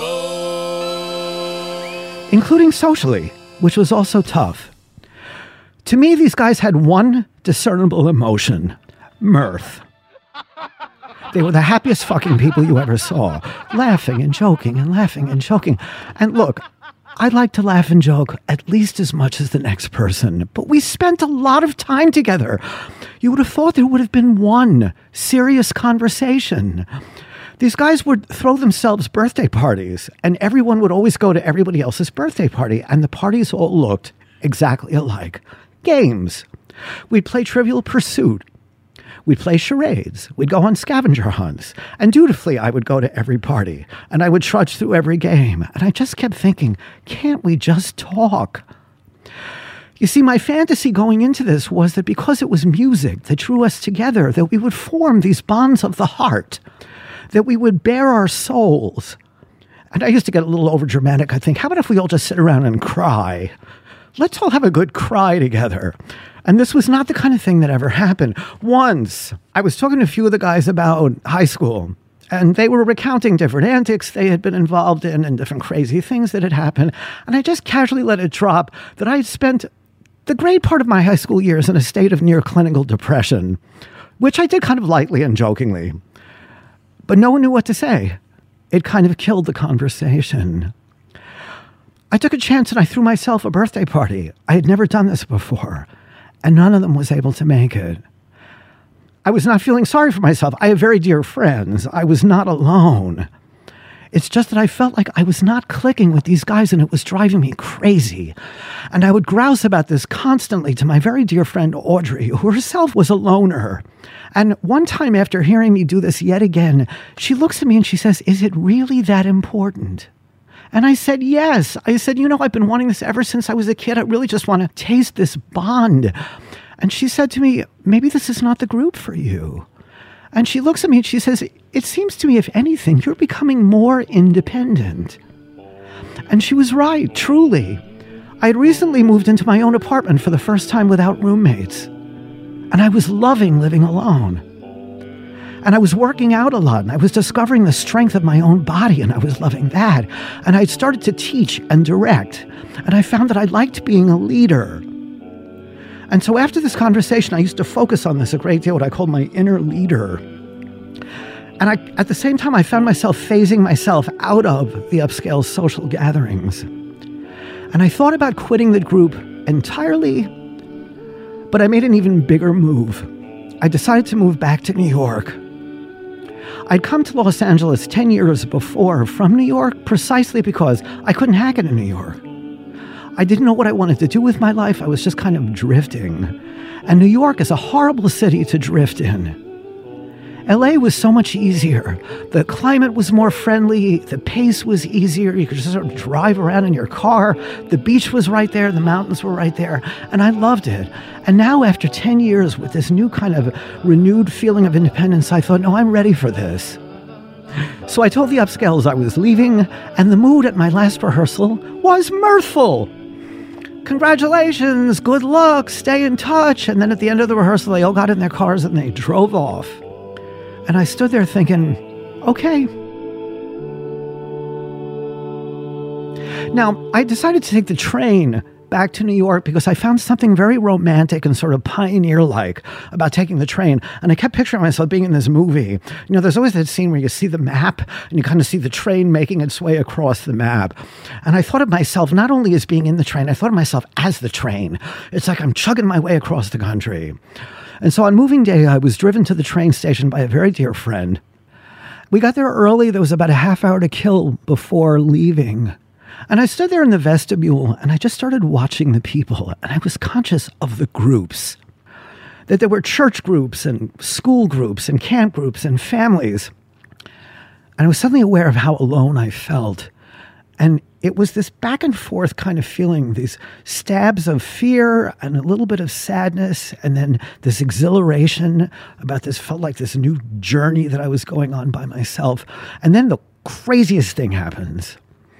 Including socially, which was also tough. To me, these guys had one discernible emotion, mirth. They were the happiest fucking people you ever saw, laughing and joking and laughing and joking. And look, I like to laugh and joke at least as much as the next person, but we spent a lot of time together. You would have thought there would have been one serious conversation. These guys would throw themselves birthday parties, and everyone would always go to everybody else's birthday party, and the parties all looked exactly alike. Games. We'd play Trivial Pursuit. We'd play charades. We'd go on scavenger hunts. And dutifully, I would go to every party. And I would trudge through every game. And I just kept thinking, can't we just talk? You see, my fantasy going into this was that because it was music that drew us together, that we would form these bonds of the heart, that we would bare our souls. And I used to get a little overdramatic. I think, how about if we all just sit around and cry? Let's all have a good cry together. And this was not the kind of thing that ever happened. Once, I was talking to a few of the guys about high school, and they were recounting different antics they had been involved in and different crazy things that had happened. And I just casually let it drop that I had spent the great part of my high school years in a state of near clinical depression, which I did kind of lightly and jokingly. But no one knew what to say. It kind of killed the conversation. I took a chance and I threw myself a birthday party. I had never done this before, and none of them was able to make it. I was not feeling sorry for myself. I have very dear friends. I was not alone. It's just that I felt like I was not clicking with these guys, and it was driving me crazy. And I would grouse about this constantly to my very dear friend Audrey, who herself was a loner. And one time after hearing me do this yet again, she looks at me and she says, is it really that important? And I said, yes. I said, you know, I've been wanting this ever since I was a kid. I really just want to taste this bond. And she said to me, maybe this is not the group for you. And she looks at me and she says, it seems to me, if anything, you're becoming more independent. And she was right, truly. I had recently moved into my own apartment for the first time without roommates. And I was loving living alone. And I was working out a lot, and I was discovering the strength of my own body, and I was loving that. And I had started to teach and direct, and I found that I liked being a leader. And so after this conversation, I used to focus on this a great deal, what I called my inner leader. And I, at the same time, I found myself phasing myself out of the upscale social gatherings. And I thought about quitting the group entirely, but I made an even bigger move. I decided to move back to New York. I'd come to Los Angeles ten years before from New York precisely because I couldn't hack it in New York. I didn't know what I wanted to do with my life. I was just kind of drifting. And New York is a horrible city to drift in. L A was so much easier. The climate was more friendly. The pace was easier. You could just sort of drive around in your car. The beach was right there. The mountains were right there. And I loved it. And now after ten years with this new kind of renewed feeling of independence, I thought, no, I'm ready for this. So I told the upscales I was leaving, and the mood at my last rehearsal was mirthful. Congratulations, good luck, stay in touch. And then at the end of the rehearsal, they all got in their cars and they drove off. And I stood there thinking, okay. Now, I decided to take the train back to New York because I found something very romantic and sort of pioneer-like about taking the train. And I kept picturing myself being in this movie. You know, there's always that scene where you see the map and you kind of see the train making its way across the map. And I thought of myself not only as being in the train, I thought of myself as the train. It's like I'm chugging my way across the country. And so on moving day, I was driven to the train station by a very dear friend. We got there early. There was about a half hour to kill before leaving. And I stood there in the vestibule and I just started watching the people. And I was conscious of the groups. That there were church groups and school groups and camp groups and families. And I was suddenly aware of how alone I felt. And it was this back and forth kind of feeling, these stabs of fear and a little bit of sadness, and then this exhilaration about this, felt like this new journey that I was going on by myself. And then the craziest thing happens.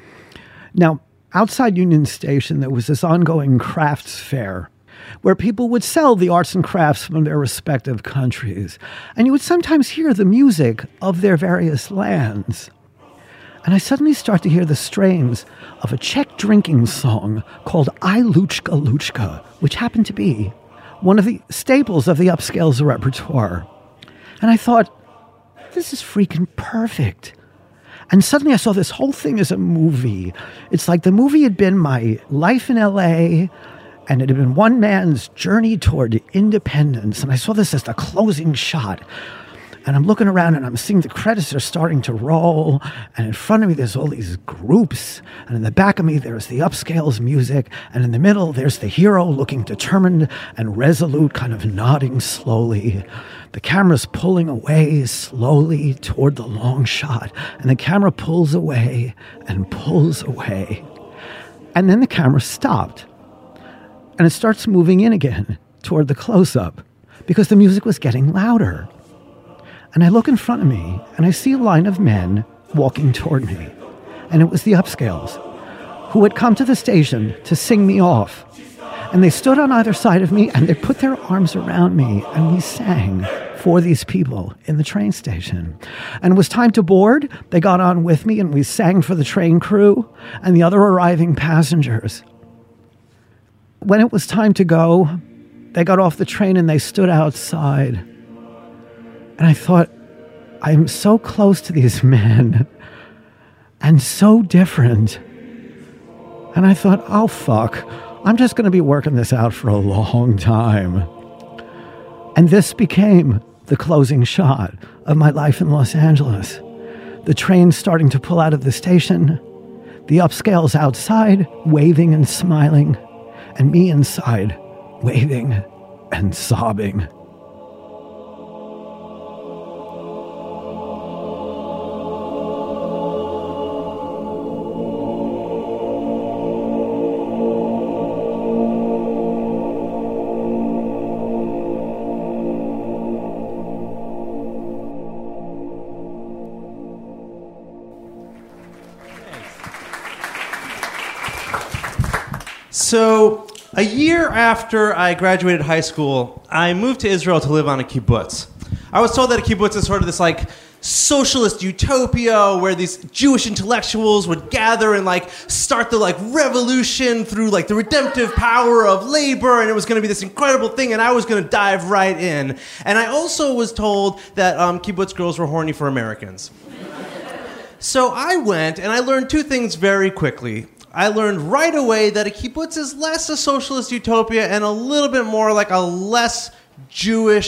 Now, outside Union Station, there was this ongoing crafts fair where people would sell the arts and crafts from their respective countries. And you would sometimes hear the music of their various lands. And I suddenly start to hear the strains of a Czech drinking song called I Luchka Luchka, which happened to be one of the staples of the upscales repertoire. And I thought, this is freaking perfect. And suddenly I saw this whole thing as a movie. It's like the movie had been my life in L A, and it had been one man's journey toward independence. And I saw this as the closing shot. And I'm looking around and I'm seeing the credits are starting to roll. And in front of me, there's all these groups. And in the back of me, there's the upscales music. And in the middle, there's the hero looking determined and resolute, kind of nodding slowly. The camera's pulling away slowly toward the long shot. And the camera pulls away and pulls away. And then the camera stopped. And it starts moving in again toward the close-up because the music was getting louder. And I look in front of me, and I see a line of men walking toward me. And it was the upscales, who had come to the station to sing me off. And they stood on either side of me, and they put their arms around me, and we sang for these people in the train station. And it was time to board. They got on with me, and we sang for the train crew and the other arriving passengers. When it was time to go, they got off the train, and they stood outside. And I thought, I'm so close to these men and so different. And I thought, oh, fuck, I'm just going to be working this out for a long time. And this became the closing shot of my life in Los Angeles. The train starting to pull out of the station, the upscales outside waving and smiling, and me inside waving and sobbing. So, a year after I graduated high school, I moved to Israel to live on a kibbutz. I was told that a kibbutz is sort of this, like, socialist utopia where these Jewish intellectuals would gather and, like, start the, like, revolution through, like, the redemptive power of labor, and it was going to be this incredible thing, and I was going to dive right in. And I also was told that um, kibbutz girls were horny for Americans. So I went, and I learned two things very quickly. I learned right away that a kibbutz is less a socialist utopia and a little bit more like a less Jewish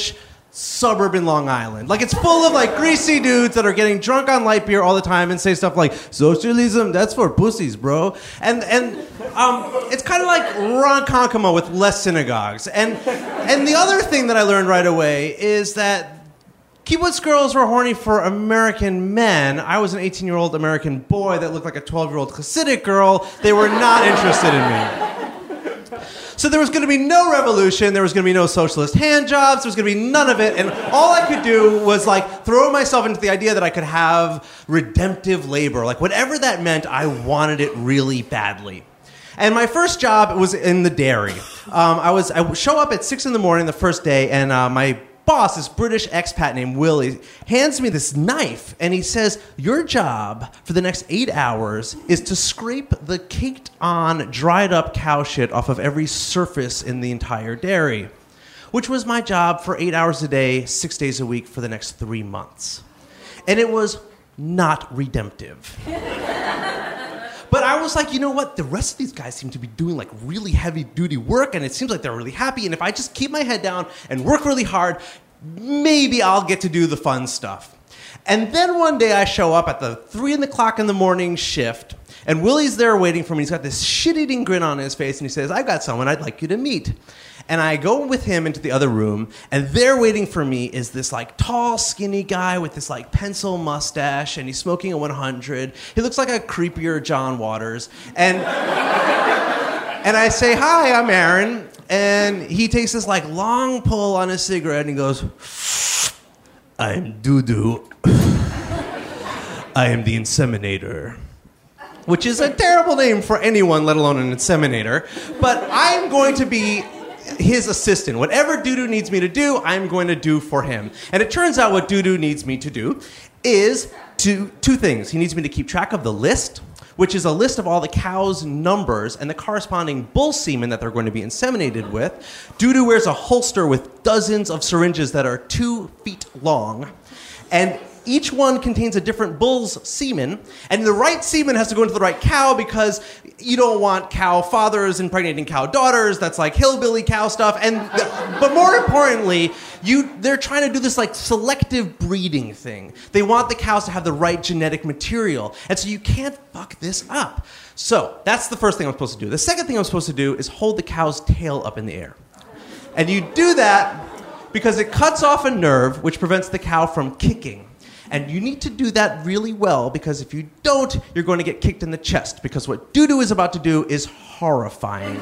suburban Long Island. Like, it's full of, like, greasy dudes that are getting drunk on light beer all the time and say stuff like, socialism, that's for pussies, bro. And and um, it's kind of like Ronkonkoma with less synagogues. And and the other thing that I learned right away is that kibbutz girls were horny for American men. I was an eighteen-year-old American boy that looked like a twelve-year-old Hasidic girl. They were not interested in me. So there was going to be no revolution, there was going to be no socialist hand jobs, there was going to be none of it, and all I could do was like throw myself into the idea that I could have redemptive labor. Like whatever that meant, I wanted it really badly. And my first job was in the dairy. Um, I was I would show up at six in the morning the first day, and uh, my boss, this British expat named Willie, hands me this knife, and he says, your job for the next eight hours is to scrape the caked-on, dried-up cow shit off of every surface in the entire dairy, which was my job for eight hours a day, six days a week for the next three months. And it was not redemptive. But I was like, you know what? The rest of these guys seem to be doing like really heavy duty work, and it seems like they're really happy. And if I just keep my head down and work really hard, maybe I'll get to do the fun stuff. And then one day I show up at the three o'clock in the morning shift, and Willie's there waiting for me. He's got this shit-eating grin on his face, and he says, I've got someone I'd like you to meet. And I go with him into the other room, and there waiting for me is this like tall, skinny guy with this like pencil mustache, and he's smoking a one hundred. He looks like a creepier John Waters. And and I say, hi, I'm Aaron. And he takes this like long pull on his cigarette, and he goes, I'm Doo-Doo. I am the inseminator. Which is a terrible name for anyone, let alone an inseminator. But I'm going to be his assistant. Whatever Doo-Doo needs me to do, I'm going to do for him. And it turns out what Doo-Doo needs me to do is to, two things. He needs me to keep track of the list, which is a list of all the cows' numbers and the corresponding bull semen that they're going to be inseminated with. Doo-Doo wears a holster with dozens of syringes that are two feet long. And each one contains a different bull's semen, and the right semen has to go into the right cow because you don't want cow fathers impregnating cow daughters. That's like hillbilly cow stuff. And but more importantly, you they're trying to do this like selective breeding thing. They want the cows to have the right genetic material, and so you can't fuck this up. So that's the first thing I'm supposed to do. The second thing I'm supposed to do is hold the cow's tail up in the air, and you do that because it cuts off a nerve which prevents the cow from kicking. And you need to do that really well, because if you don't, you're going to get kicked in the chest, because what Doo-Doo is about to do is horrifying.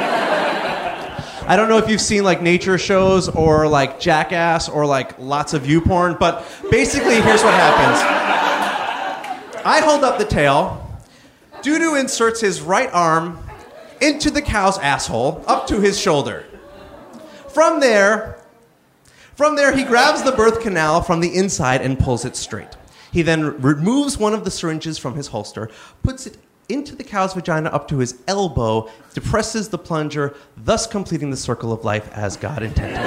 I don't know if you've seen like nature shows or like Jackass or like lots of you porn, but basically here's what happens. I hold up the tail. Doo-Doo inserts his right arm into the cow's asshole, up to his shoulder. From there... From there, he grabs the birth canal from the inside and pulls it straight. He then removes one of the syringes from his holster, puts it into the cow's vagina up to his elbow, depresses the plunger, thus completing the circle of life as God intended.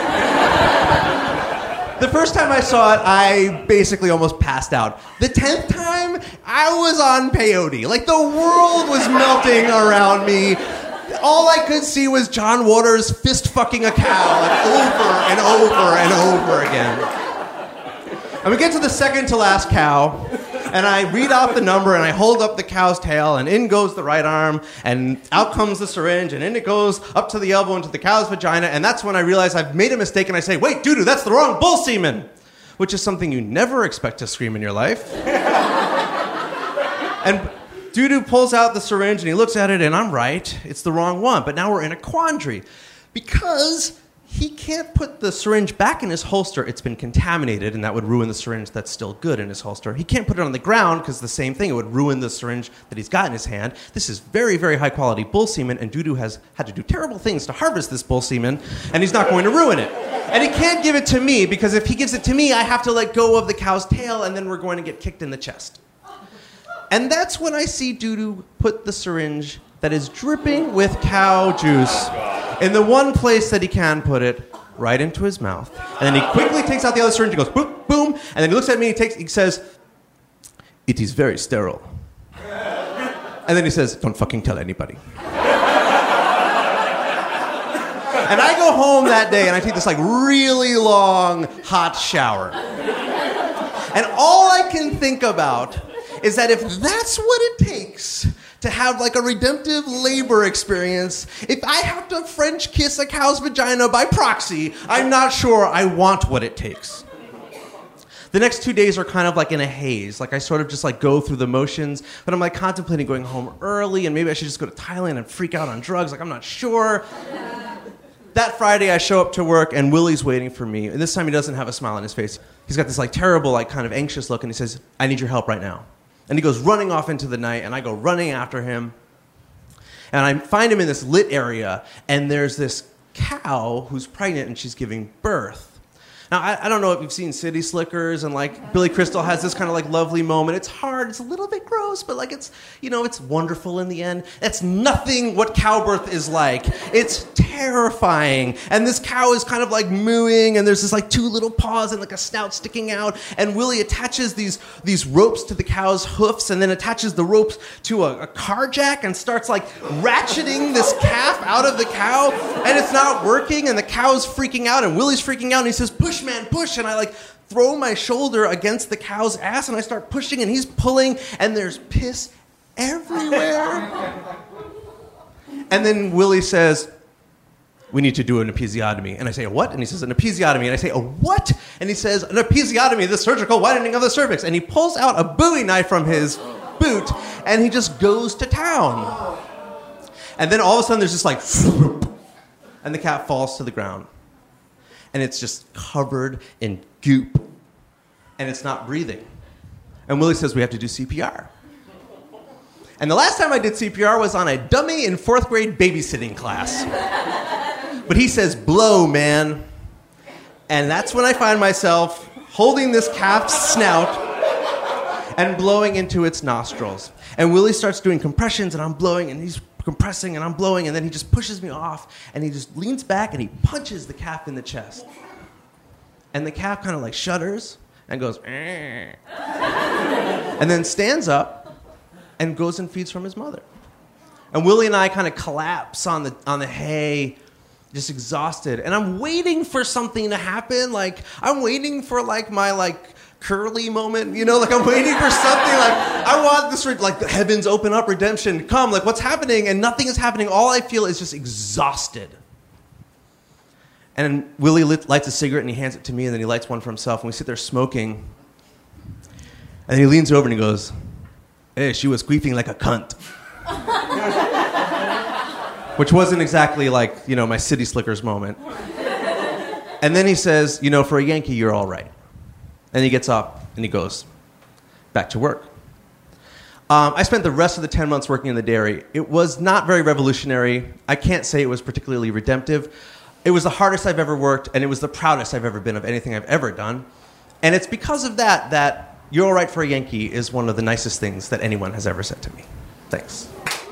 The first time I saw it, I basically almost passed out. The tenth time, I was on peyote. Like, the world was melting around me. All I could see was John Waters fist fucking a cow like, over and over and over again. And we get to the second to last cow, and I read out the number, and I hold up the cow's tail, and in goes the right arm, and out comes the syringe, and in it goes up to the elbow into the cow's vagina, and that's when I realize I've made a mistake, and I say, wait, Doo-Doo, that's the wrong bull semen, which is something you never expect to scream in your life. And Doo-Doo pulls out the syringe, and he looks at it, and I'm right. It's the wrong one. But now we're in a quandary. Because he can't put the syringe back in his holster. It's been contaminated, and that would ruin the syringe that's still good in his holster. He can't put it on the ground, because the same thing. It would ruin the syringe that he's got in his hand. This is very, very high-quality bull semen, and Doo-Doo has had to do terrible things to harvest this bull semen, and he's not going to ruin it. And he can't give it to me, because if he gives it to me, I have to let go of the cow's tail, and then we're going to get kicked in the chest. And that's when I see Doo-Doo put the syringe that is dripping with cow juice in the one place that he can put it, right into his mouth. And then he quickly takes out the other syringe and goes, boom, boom. And then he looks at me and he, takes, he says, it is very sterile. And then he says, don't fucking tell anybody. And I go home that day and I take this like really long hot shower. And all I can think about is that if that's what it takes to have like a redemptive labor experience, if I have to French kiss a cow's vagina by proxy, I'm not sure I want what it takes. The next two days are kind of like in a haze. Like I sort of just like go through the motions, but I'm like contemplating going home early and maybe I should just go to Thailand and freak out on drugs. Like I'm not sure. That Friday I show up to work and Willie's waiting for me. And this time he doesn't have a smile on his face. He's got this like terrible, like kind of anxious look and he says, I need your help right now. And he goes running off into the night and I go running after him. And I find him in this lit area and there's this cow who's pregnant and she's giving birth. Now, I, I don't know if you've seen City Slickers and, like, Billy Crystal has this kind of, like, lovely moment. It's hard. It's a little bit gross, but, like, it's, you know, it's wonderful in the end. That's nothing what cow birth is like. It's terrifying. And this cow is kind of, like, mooing, and there's this, like, two little paws and, like, a snout sticking out. And Willie attaches these, these ropes to the cow's hoofs and then attaches the ropes to a, a car jack and starts, like, ratcheting this calf out of the cow. And it's not working, and the cow's freaking out, and Willie's freaking out, and he says, push, man, push, and I like throw my shoulder against the cow's ass and I start pushing and he's pulling and there's piss everywhere. And then Willie says, we need to do an episiotomy. And I say, a what? And he says, an episiotomy. And I say, a what? And he says, an episiotomy, the surgical widening of the cervix. And he pulls out a Bowie knife from his boot and he just goes to town. And then all of a sudden there's just like, and the cat falls to the ground. And it's just covered in goop. And it's not breathing. And Willie says, we have to do C P R. And the last time I did C P R was on a dummy in fourth grade babysitting class. But he says, blow, man. And that's when I find myself holding this calf's snout and blowing into its nostrils. And Willie starts doing compressions, and I'm blowing, and he's compressing and I'm blowing, and then he just pushes me off and he just leans back and he punches the calf in the chest. And the calf kind of like shudders and goes, eh. And then stands up and goes and feeds from his mother. And Willie and I kind of collapse on the on the hay, just exhausted. And I'm waiting for something to happen. Like I'm waiting for like my like Curly moment, you know, like I'm waiting for something, like I want this, like the heavens open up, redemption, come, like what's happening? And nothing is happening. All I feel is just exhausted. And Willie lit, lights a cigarette and he hands it to me and then he lights one for himself and we sit there smoking. And then he leans over and he goes, hey, she was queefing like a cunt. Which wasn't exactly like, you know, my City Slickers moment. And then he says, you know, for a Yankee, you're all right. And he gets up and he goes back to work. Um, I spent the rest of the ten months working in the dairy. It was not very revolutionary. I can't say it was particularly redemptive. It was the hardest I've ever worked, and it was the proudest I've ever been of anything I've ever done. And it's because of that that you're all right for a Yankee is one of the nicest things that anyone has ever said to me. Thanks.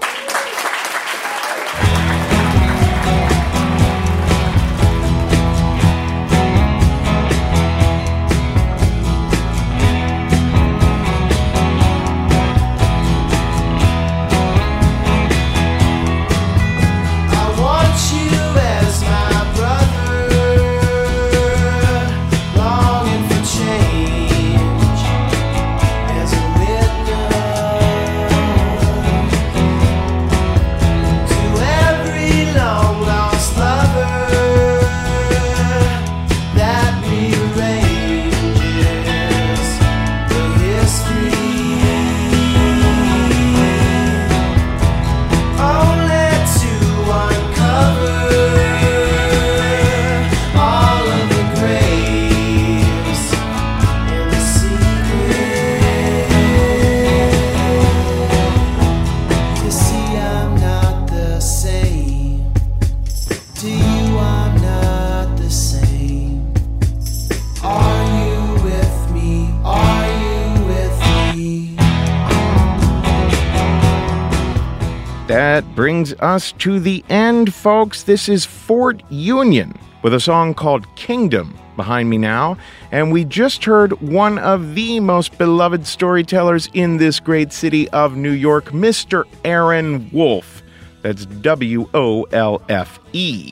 That brings us to the end, folks. This is Fort Union with a song called Kingdom behind me now. And we just heard one of the most beloved storytellers in this great city of New York, Mister Aaron Wolfe. That's W O L F E,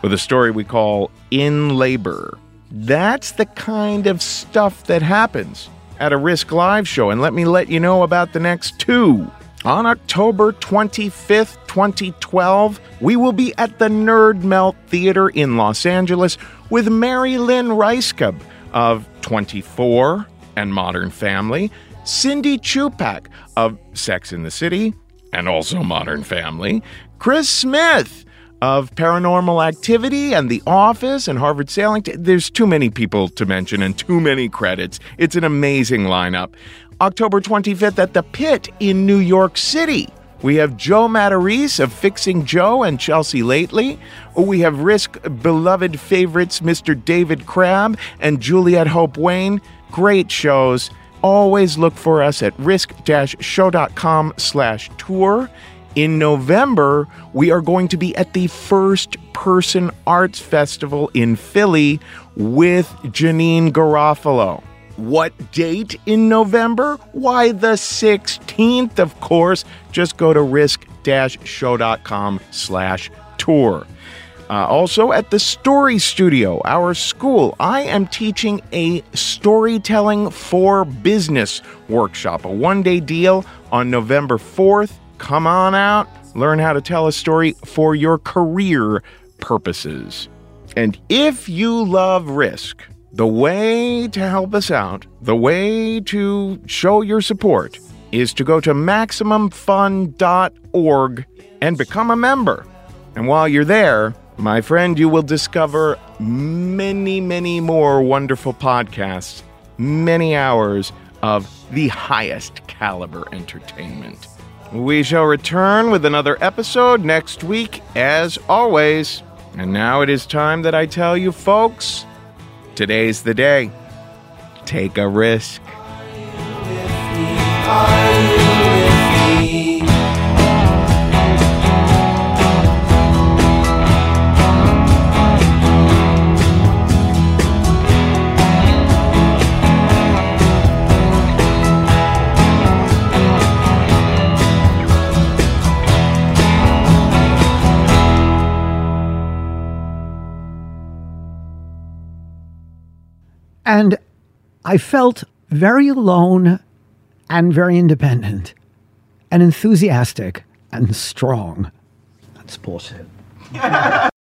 with a story we call In Labor. That's the kind of stuff that happens at a Risk Live show. And let me let you know about the next two. On October twenty-fifth, twenty twelve, we will be at the Nerd Melt Theater in Los Angeles with Mary Lynn Reiskub of twenty-four and Modern Family, Cindy Chupak of Sex and the City and also Modern Family, Chris Smith of Paranormal Activity and The Office and Harvard Sailing. There's too many people to mention and too many credits. It's an amazing lineup. October twenty-fifth at the Pit in New York City. We have Joe Matarese of Fixing Joe and Chelsea Lately. We have Risk beloved favorites Mister David Crabb and Juliette Hope Wayne. Great shows. Always look for us at risk-show.com slash tour. In November, we are going to be at the First Person Arts Festival in Philly with Janine Garofalo. What date in November? Why, the sixteenth, of course. Just go to risk-show.com slash tour. Uh, also at the Story Studio, our school, I am teaching a storytelling for business workshop, a one-day deal on November fourth. Come on out, learn how to tell a story for your career purposes. And if you love Risk, the way to help us out, the way to show your support, is to go to maximum fun dot org and become a member. And while you're there, my friend, you will discover many, many more wonderful podcasts, many hours of the highest caliber entertainment. We shall return with another episode next week, as always. And now it is time that I tell you, folks, today's the day. Take a risk. And I felt very alone and very independent and enthusiastic and strong. That's bullshit.